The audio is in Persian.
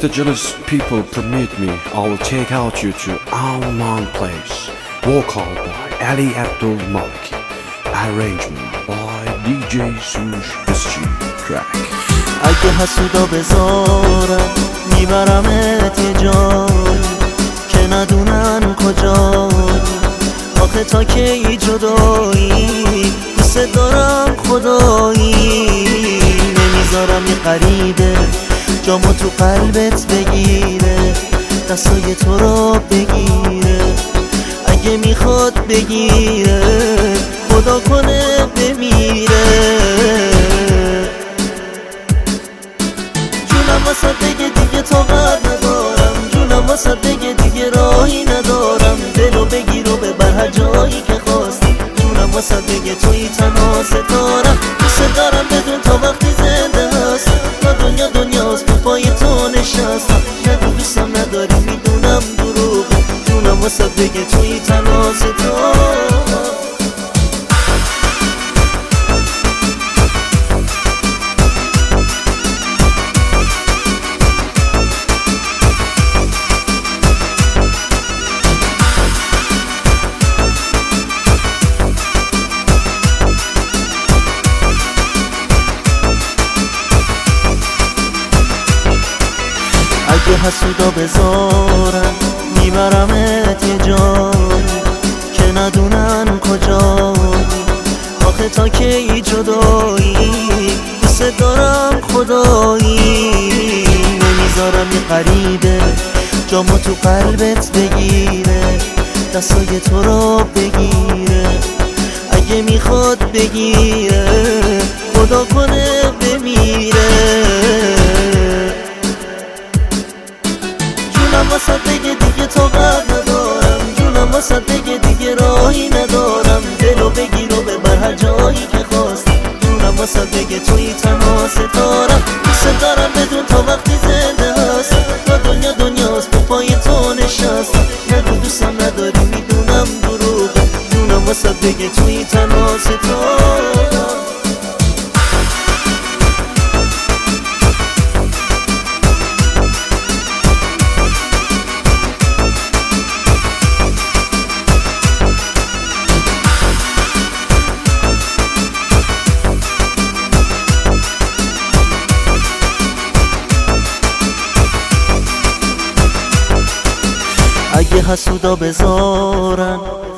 the jealous people permit me, I will take out you to Alman Place. Vocal by Ali Abdul Maliki. Arrangement by DJ Sush SG Track. اگه حسودا بذارم میبرمت یه جایی که ندونن کجایی. آخه تا کی جدایی، دوست دارم خدایی. نمیذارم یه غریبه جامو تو قلبت بگیره، دستای تو رو بگیره. اگه میخواد بگیره خدا کنه بمیره. جونم واسه بگه دیگه طاقت ندارم، جونم واسه بگه دیگه راهی ندارم. دلو بگیر و ببر هر جایی که خواستی. جونم واسه بگه توی تنها ستارم، دوست دارم بدون تا وقتی زنده هستم. تا دنیا دنیاست به پای تو نشستم. نگو دوستم نداری میدونم دروغه، جونم واسه بگه توی تنها ستارم. اگه حسودا بذارم میبرمت یه جایی که ندونن کجایی. آخه تا کی جدایی، دوست دارم خدایی. نمیذارم یه غریبه جامو تو قلبت بگیره، دستای تو رو بگیره. اگه میخواد بگیره خدا کنه بمیره. جونم واسه بگه دیگه طاقت ندارم، جونم واسه بگه دیگه راهی ندارم. دلو بگیر و ببر هر جایی که خواستی. جونم واسه بگه توی تنها ستارم، دوست دارم بدون تا وقتی زنده هستم. تا دنیا دنیاست به پای تو نشستم. نگو دوستم نداری میدونم دروغه، جونم واسه بگه توی تنها ستارم. اگه حسودا بذارن